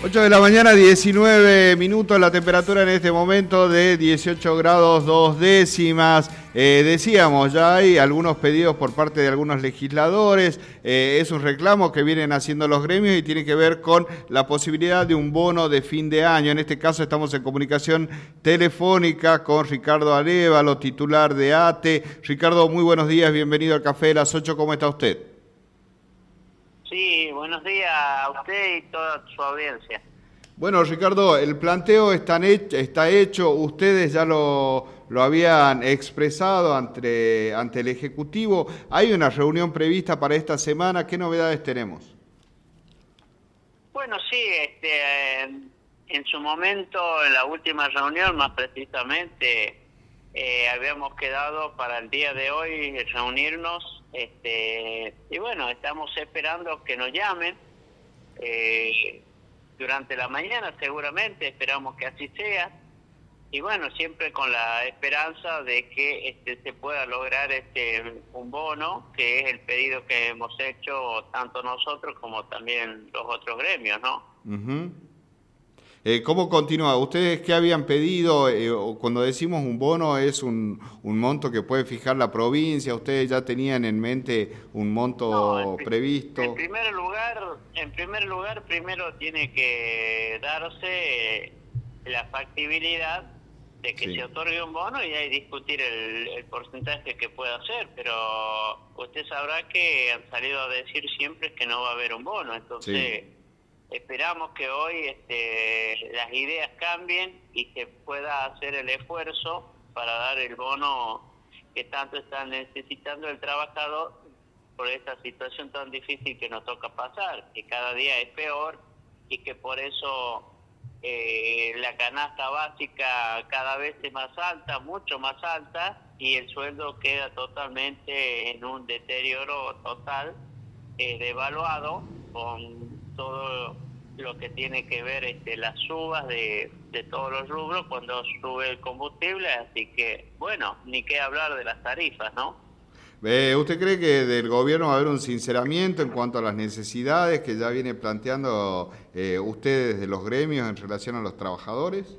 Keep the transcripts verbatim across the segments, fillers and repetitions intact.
ocho de la mañana, diecinueve minutos, la temperatura en este momento de dieciocho grados dos décimas. Eh, decíamos, ya hay algunos pedidos por parte de algunos legisladores, eh, es un reclamo que vienen haciendo los gremios y tiene que ver con la posibilidad de un bono de fin de año. En este caso estamos en comunicación telefónica con Ricardo Arévalo, titular de A T E. Ricardo, muy buenos días, bienvenido al Café de las ocho, ¿cómo está usted? Sí, buenos días a usted y toda su audiencia. Bueno, Ricardo, el planteo está hecho, está hecho. Ustedes ya lo, lo habían expresado ante, ante el Ejecutivo. Hay una reunión prevista para esta semana. ¿Qué novedades tenemos? Bueno, sí, este, en su momento, en la última reunión, más precisamente, eh, habíamos quedado para el día de hoy reunirnos, este, y bueno, estamos esperando que nos llamen eh, durante la mañana, seguramente, esperamos que así sea, y bueno, siempre con la esperanza de que este, se pueda lograr este un bono, que es el pedido que hemos hecho tanto nosotros como también los otros gremios, ¿no? Uh-huh. Eh, ¿Cómo continúa? ¿Ustedes qué habían pedido? Eh, o cuando decimos un bono, ¿es un, un monto que puede fijar la provincia? ¿Ustedes ya tenían en mente un monto no, en, previsto? En primer lugar, en primer lugar, primero tiene que darse la factibilidad de que sí. se otorgue un bono y ahí discutir el, el porcentaje que pueda hacer, pero usted sabrá que han salido a decir siempre que no va a haber un bono, entonces... Sí. Esperamos que hoy este, las ideas cambien y se pueda hacer el esfuerzo para dar el bono que tanto está necesitando el trabajador por esta situación tan difícil que nos toca pasar, que cada día es peor y que por eso eh, la canasta básica cada vez es más alta, mucho más alta, y el sueldo queda totalmente en un deterioro total, eh, devaluado, con todo lo que tiene que ver este, las subas de, de todos los rubros cuando sube el combustible, así que, bueno, ni qué hablar de las tarifas, ¿no? Eh, ¿Usted cree que del gobierno va a haber un sinceramiento en cuanto a las necesidades que ya viene planteando eh, ustedes de los gremios en relación a los trabajadores?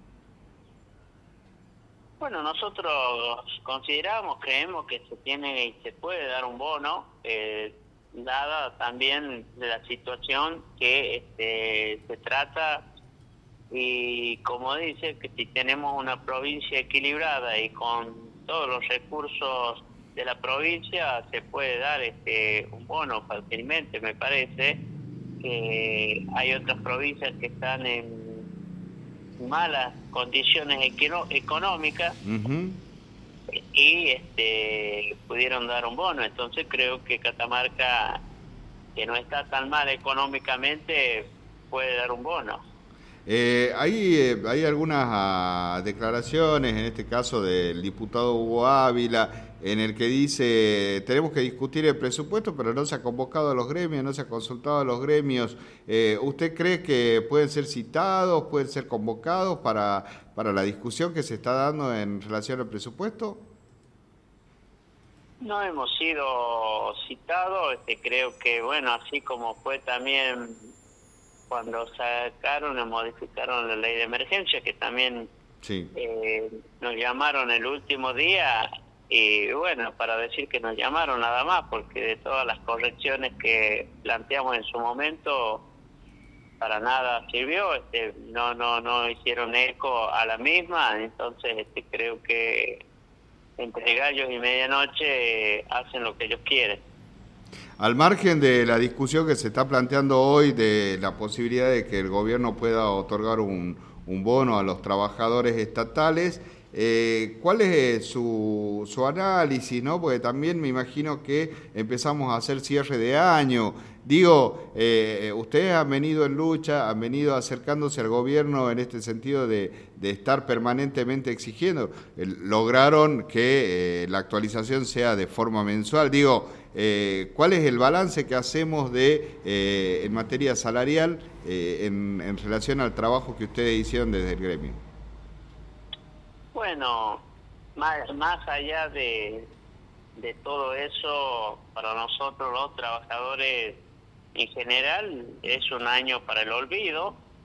Bueno, nosotros consideramos, creemos que se tiene y se puede dar un bono, eh, dada también de la situación que este, se trata, y como dice, que si tenemos una provincia equilibrada y con todos los recursos de la provincia se puede dar este un bono fácilmente. Me parece que hay otras provincias que están en malas condiciones económicas, uh-huh. y este pudieron dar un bono, entonces creo que Catamarca, que no está tan mal económicamente, puede dar un bono. Eh, hay, eh, hay algunas uh, declaraciones, en este caso del diputado Hugo Ávila, en el que dice, tenemos que discutir el presupuesto, pero no se ha convocado a los gremios, no se ha consultado a los gremios. Eh, ¿Usted cree que pueden ser citados, pueden ser convocados para, para la discusión que se está dando en relación al presupuesto? No hemos sido citados, este, creo que, bueno, así como fue también cuando sacaron y modificaron la ley de emergencia, que también sí. eh, nos llamaron el último día, y bueno, para decir que nos llamaron nada más, porque de todas las correcciones que planteamos en su momento, para nada sirvió, este, no no no hicieron eco a la misma, entonces este, creo que entre gallos y medianoche eh, hacen lo que ellos quieren. Al margen de la discusión que se está planteando hoy de la posibilidad de que el gobierno pueda otorgar un, un bono a los trabajadores estatales, eh, ¿cuál es su, su análisis, no? Porque también me imagino que empezamos a hacer cierre de año. Digo, eh, ustedes han venido en lucha, han venido acercándose al gobierno en este sentido de, de estar permanentemente exigiendo. Eh, lograron que eh, la actualización sea de forma mensual. Digo, eh, ¿cuál es el balance que hacemos de eh, en materia salarial eh, en, en relación al trabajo que ustedes hicieron desde el gremio? Bueno, más, más allá de, de todo eso, para nosotros los trabajadores en general es un año para el olvido,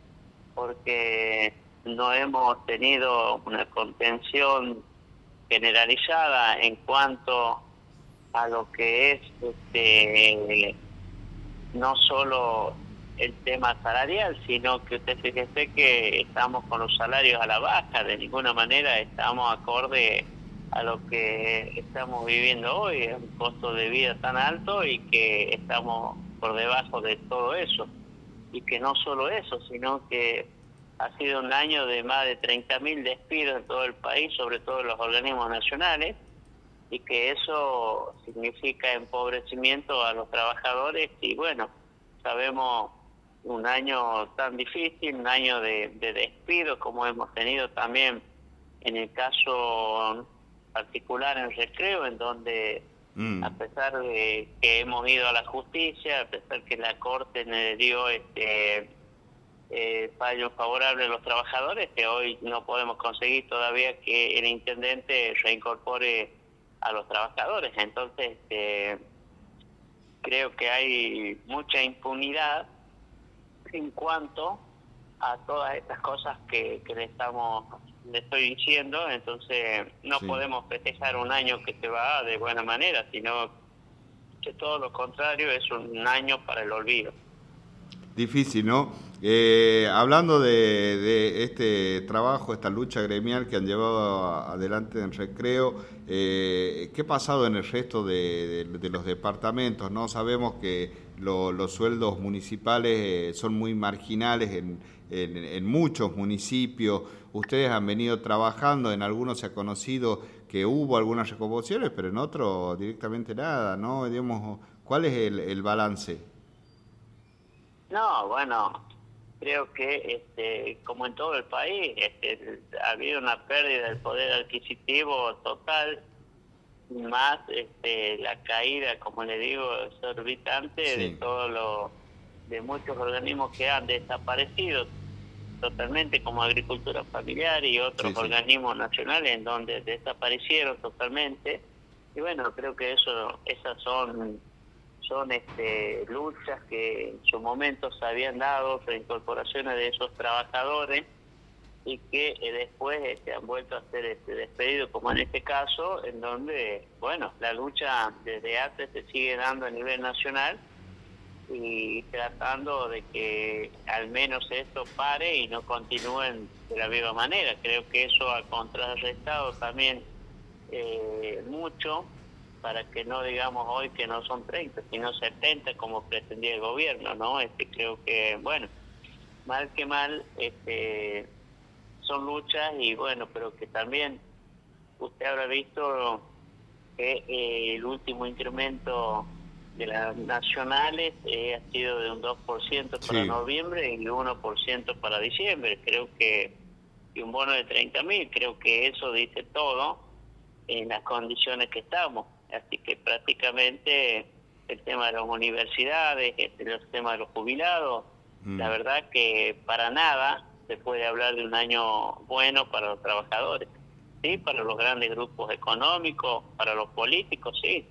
porque no hemos tenido una contención generalizada en cuanto a lo que es este no solo el tema salarial, sino que usted fíjese que estamos con los salarios a la baja, de ninguna manera estamos acorde a lo que estamos viviendo hoy, es un costo de vida tan alto y que estamos por debajo de todo eso. Y que no solo eso, sino que ha sido un año de más de treinta mil despidos en todo el país, sobre todo en los organismos nacionales, y que eso significa empobrecimiento a los trabajadores. Y bueno, sabemos un año tan difícil, un año de, de despidos como hemos tenido también en el caso particular en Recreo, en donde mm. a pesar de que hemos ido a la justicia, a pesar que la Corte le dio este eh, fallo favorable a los trabajadores, que hoy no podemos conseguir todavía que el intendente reincorpore a los trabajadores. Entonces este, creo que hay mucha impunidad en cuanto a todas estas cosas que, que le estamos le estoy diciendo. Entonces no sí. podemos festejar un año que se va de buena manera, sino que todo lo contrario, es un año para el olvido. Difícil, ¿no? Eh, hablando de, de este trabajo, esta lucha gremial que han llevado adelante en Recreo, eh, ¿qué ha pasado en el resto de, de, de los departamentos? ¿No? Sabemos que lo, los sueldos municipales eh, son muy marginales en, en, en muchos municipios. Ustedes han venido trabajando, en algunos se ha conocido que hubo algunas recomposiciones, pero en otros directamente nada, ¿no? Digamos, ¿cuál es el, el balance? No, bueno, creo que este, como en todo el país, este, ha habido una pérdida del poder adquisitivo total, más este, la caída, como le digo, exorbitante sí. de todos los, de muchos organismos que han desaparecido totalmente, como Agricultura Familiar y otros sí, sí. organismos nacionales en donde desaparecieron totalmente. Y bueno, creo que eso, esas son son este, luchas que en su momento se habían dado, reincorporaciones de esos trabajadores, y que eh, después este, han vuelto a ser este, despedidos, como en este caso, en donde, bueno, la lucha desde antes se sigue dando a nivel nacional, y tratando de que al menos esto pare y no continúen de la misma manera. Creo que eso ha contrarrestado también eh, mucho, para que no digamos hoy que no son treinta, sino setenta, como pretendía el gobierno, ¿no? Este, creo que, bueno, mal que mal, este, son luchas, y bueno, pero que también usted habrá visto que eh, el último incremento de las nacionales eh, ha sido de un dos por ciento para sí. noviembre y uno por ciento para diciembre. Creo que, y un bono de treinta mil, creo que eso dice todo en las condiciones que estamos. Así que prácticamente el tema de las universidades, el tema de los jubilados, mm. la verdad que para nada se puede hablar de un año bueno para los trabajadores. Sí, para los grandes grupos económicos, para los políticos, sí.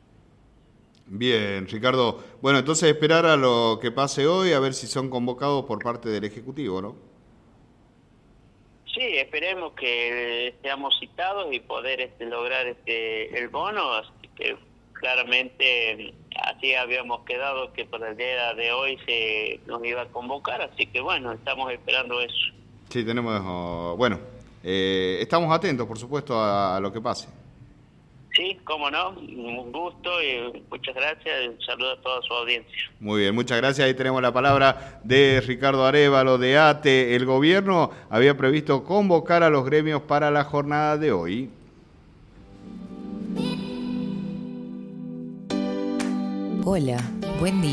Bien, Ricardo. Bueno, entonces esperar a lo que pase hoy, a ver si son convocados por parte del Ejecutivo, ¿no? Sí, esperemos que seamos citados y poder este, lograr este el bono, así que claramente así habíamos quedado que por el día de hoy se nos iba a convocar, así que bueno, estamos esperando eso. Sí, tenemos, oh, bueno, eh, estamos atentos, por supuesto, a, a lo que pase. Sí, cómo no, un gusto y muchas gracias, un saludo a toda su audiencia. Muy bien, muchas gracias. Ahí tenemos la palabra de Ricardo Arévalo de A T E. El gobierno había previsto convocar a los gremios para la jornada de hoy. Hola, buen día.